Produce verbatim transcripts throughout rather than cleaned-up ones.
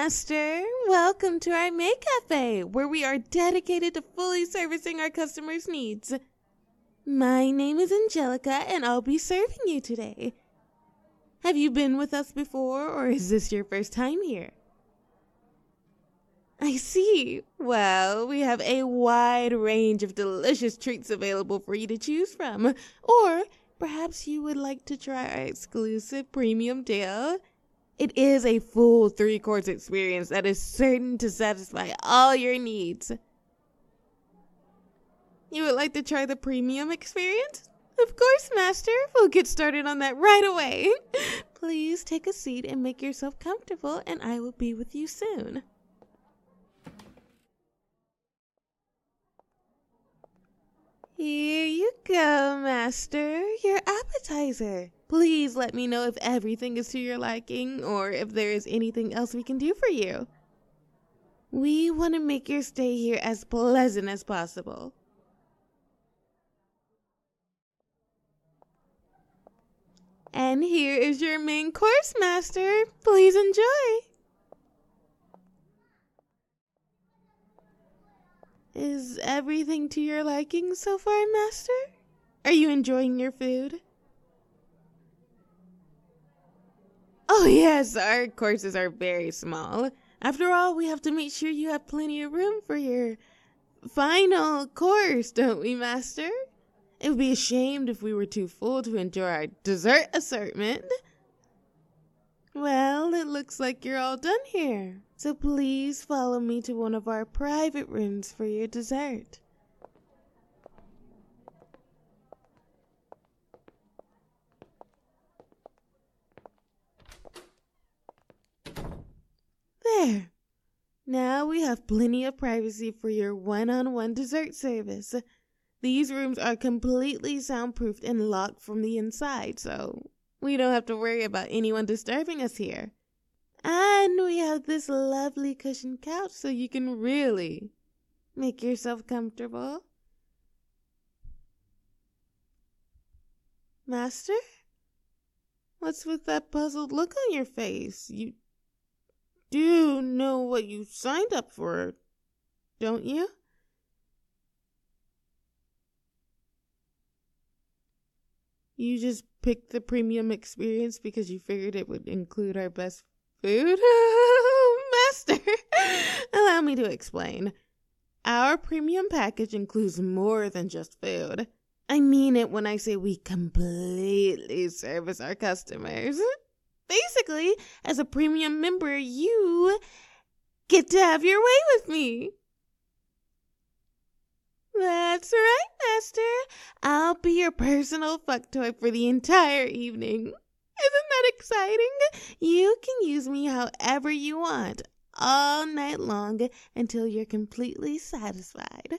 Master. Welcome to our May Cafe, where we are dedicated to fully servicing our customers' needs. My name is Angelica, and I'll be serving you today. Have you been with us before, or is this your first time here? I see. Well, we have a wide range of delicious treats available for you to choose from. Or perhaps you would like to try our exclusive premium deal. It is a full three-course experience that is certain to satisfy all your needs. You would like to try the premium experience? Of course, Master. We'll get started on that right away. Please take a seat and make yourself comfortable, and I will be with you soon. Here you go, Master. Your appetizer. Please let me know if everything is to your liking or if there is anything else we can do for you. We want to make your stay here as pleasant as possible. And here is your main course, Master. Please enjoy. Is everything to your liking so far, Master? Are you enjoying your food? Oh yes, our courses are very small. After all, we have to make sure you have plenty of room for your final course, don't we, Master? It would be a shame if we were too full to enjoy our dessert assortment. Well, it looks like you're all done here. So please follow me to one of our private rooms for your dessert. There. Now we have plenty of privacy for your one-on-one dessert service. These rooms are completely soundproofed and locked from the inside, so we don't have to worry about anyone disturbing us here. And we have this lovely cushioned couch so you can really make yourself comfortable. Master? What's with that puzzled look on your face? You do know what you signed up for, don't you? You just picked the premium experience because you figured it would include our best food? Master, allow me to explain. Our premium package includes more than just food. I mean it when I say we completely service our customers. Basically, as a premium member, you get to have your way with me. That's right, Master. I'll be your personal fuck toy for the entire evening. Isn't that exciting? You can use me however you want, all night long, until you're completely satisfied.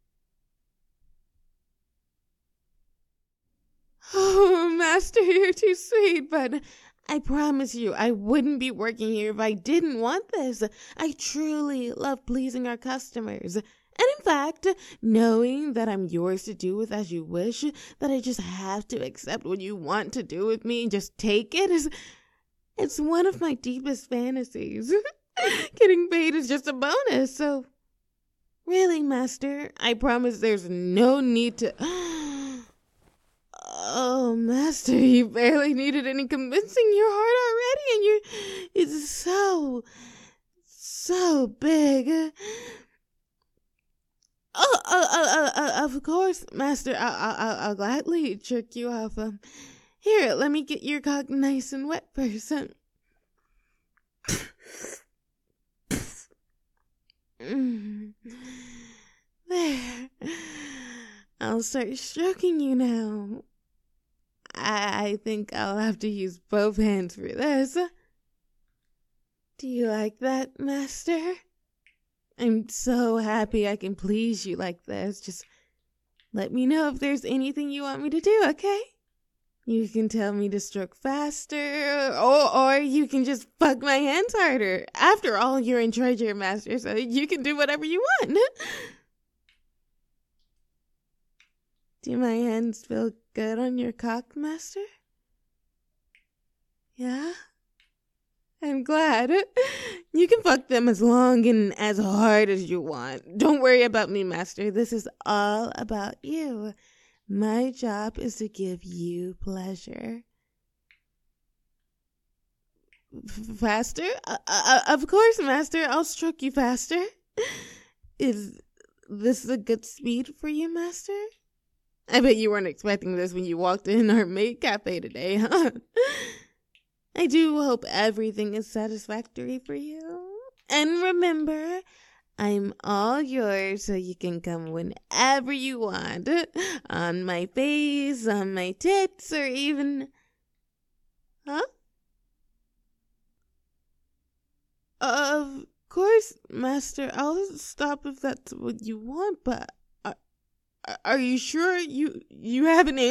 Oh, Master, you're too sweet, but I promise you I wouldn't be working here if I didn't want this. I truly love pleasing our customers. And in fact, knowing that I'm yours to do with as you wish, that I just have to accept what you want to do with me and just take it, is it's one of my deepest fantasies. Getting paid is just a bonus, so really, Master, I promise there's no need to... Oh, Master, you barely needed any convincing. You're hard already, and you're... It's so, so big. Oh, uh, uh, uh, uh, of course, Master. I, I, I'll, I'll gladly trick you off. Um, here, let me get your cock nice and wet first. Um, mm, there. I'll start stroking you now. I, I think I'll have to use both hands for this. Do you like that, Master? I'm so happy I can please you like this. Just let me know if there's anything you want me to do, okay? You can tell me to stroke faster, or, or you can just fuck my hands harder. After all, you're in charge here, Master, so you can do whatever you want. Do my hands feel good on your cock, Master? Yeah? I'm glad. You can fuck them as long and as hard as you want. Don't worry about me, master. This is all about you. My job is to give you pleasure. F- faster? Uh, uh, of course, master. I'll stroke you faster. Is this a good speed for you, master? I bet you weren't expecting this when you walked in our maid cafe today, huh? I do hope everything is satisfactory for you. And remember, I'm all yours, so you can come whenever you want. On my face, on my tits, or even... Huh? Of course, master. I'll stop if that's what you want, but... Are, are you sure you, you haven't...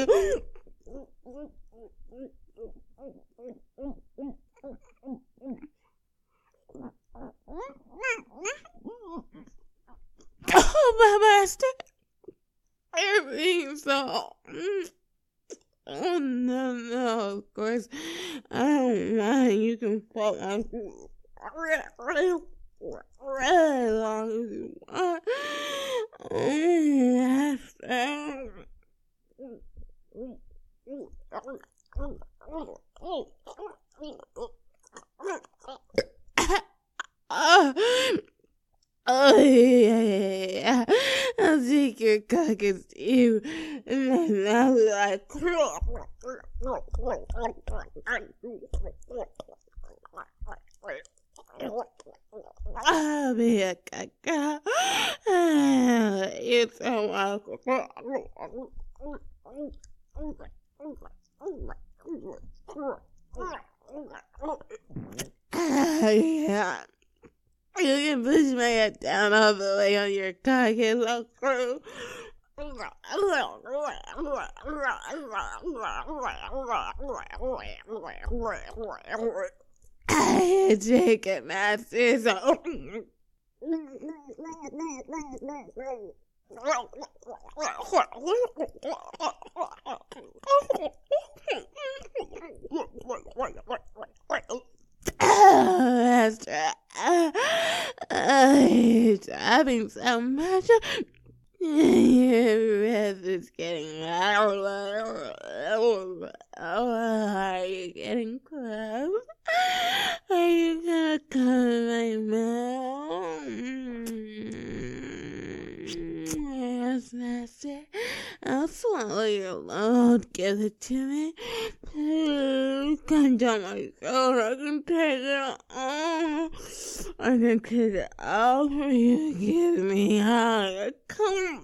Oh, my master. You're being so... Oh, no, no, of course. I don't mind. You can fuck my... Really long as you want. Oh, master. Oh, oh, yeah, yeah, yeah. I'll take your cock and stew, and then I'll be like, I'll be a caca. It's so awkward. Yeah. You can push my head down all the way on your cock and I'll crew. I take it, master. So. Master, I'm having so much. Your breath is getting. Oh, are you getting close? Are you gonna come in my mouth? Yes, master. I'll swallow your load. Give it to me. Please come down my throat. I can take it all. I can take it all for you. Give me higher. Come.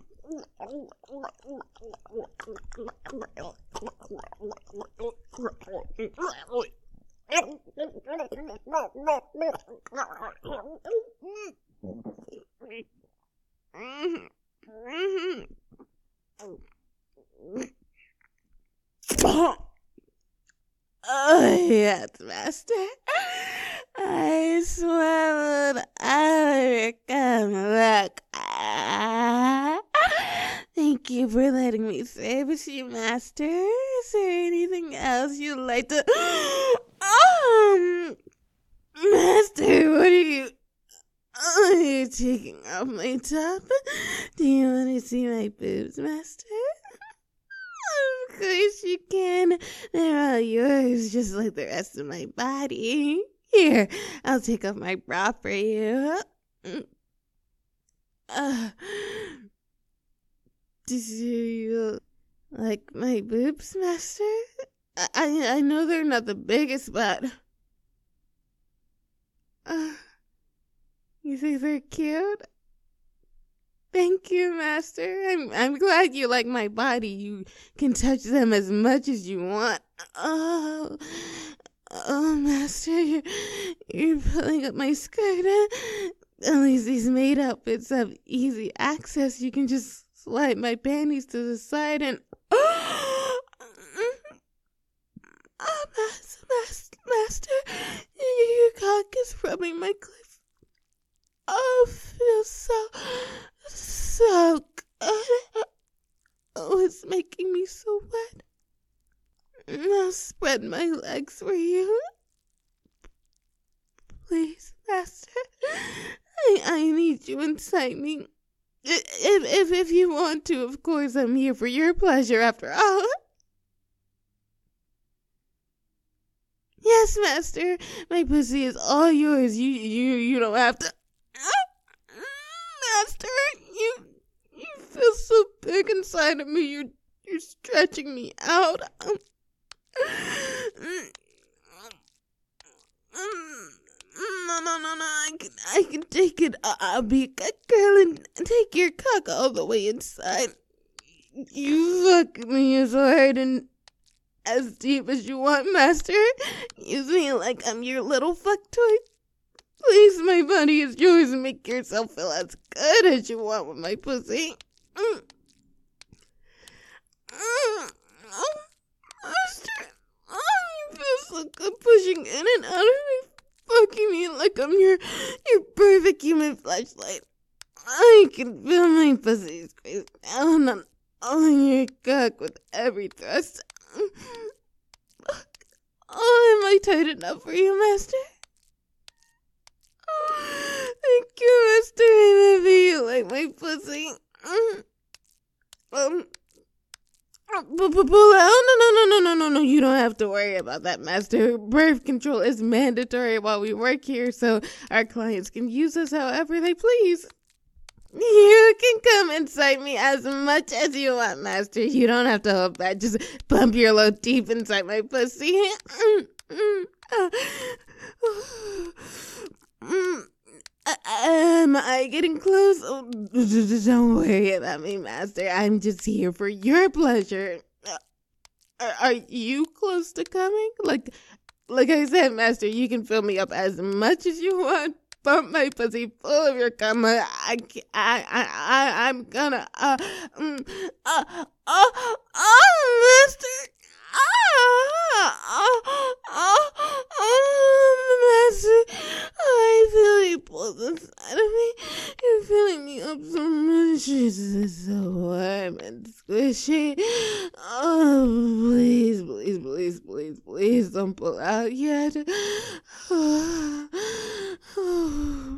Oh, yes, master. I swallowed all your cum. Look. Ah. Thank you for letting me service you, master. Is there anything else you'd like to... Um, master, what are you... Oh, you're taking off my top? Do you want to see my boobs, master? Of course you can. They're all yours, just like the rest of my body. Here, I'll take off my bra for you. Uh, do you like my boobs, master? I, I, I know they're not the biggest, but... Uh, you think they're cute? Thank you, master. I'm I'm glad you like my body. You can touch them as much as you want. Oh, oh, master, you're, you're pulling up my skirt. Huh? At least these maid outfits have easy access. You can just slide my panties to the side and... Oh, master, master, master, your cock is rubbing my cliff. Oh, feels so, so good. Oh, it's making me so wet. I'll spread my legs for you. Please. Please, Master. I, I need you inside me. If, if, if you want to, of course, I'm here for your pleasure after all. Yes, Master. My pussy is all yours. You, you, you don't have to. Master, you, you feel so big inside of me. You're, you're stretching me out. No, no, no, no. I can, I can take it. I'll be a good girl and take your cock all the way inside. You fuck me as hard and as deep as you want, Master. Use me like I'm your little fuck toy. Please, my body is yours and make yourself feel as good as you want with my pussy. Mm. Mm. Oh, Master. Oh, you feel so good pushing in and out of me, fucking me like I'm your, your perfect human flashlight. I can feel my pussy squeeze down on, on your cock with every thrust. Oh, am I tight enough for you, Master? Oh, thank you, Master. I love you like my pussy. Um, pull out? No, no, no, no, no, no, no. You don't have to worry about that, Master. Birth control is mandatory while we work here, so our clients can use us however they please. You can come inside me as much as you want, Master. You don't have to hold back. Just bump your load deep inside my pussy. Mm, mm, uh, mm, uh, am I getting close? Oh, don't worry about me, Master. I'm just here for your pleasure. Uh, are, are you close to coming? Like, like I said, Master, you can fill me up as much as you want. Bump my pussy full of your cum. I, I, I, I, I'm gonna, uh, um, uh, uh, uh, Master. Ah, ah, ah, ah, Master. I feel you pull inside of me. You're filling me up so much. This is so warm and squishy. Oh, please, please, please, please, please don't pull out yet. Oh, oh.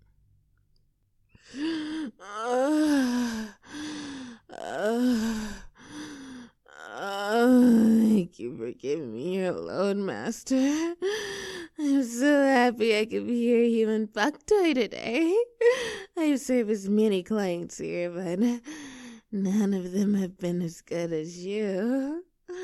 Uh, uh, uh, thank you for giving me your load, Master. I'm so happy I could be your human fuck toy today. I've serviced many clients here, but none of them have been as good as you.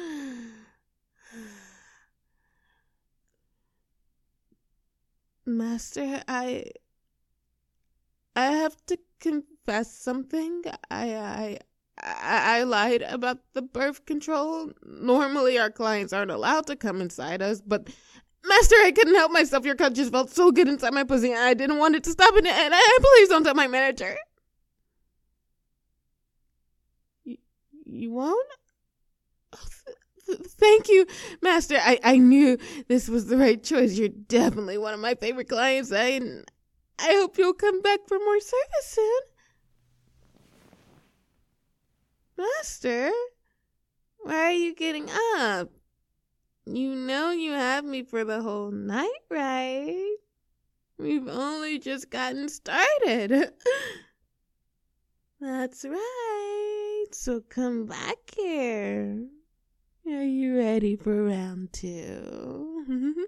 Master, I... I have to confess something. I, I, I, I lied about the birth control. Normally, our clients aren't allowed to come inside us, but Master, I couldn't help myself. Your cut just felt so good inside my pussy, and I didn't want it to stop. And, and, and please don't tell my manager. You, you won't? Oh, th- th- thank you, Master. I, I knew this was the right choice. You're definitely one of my favorite clients. I. I hope you'll come back for more service soon. Master, why are you getting up? You know you have me for the whole night, right? We've only just gotten started. That's right. So come back here. Are you ready for round two?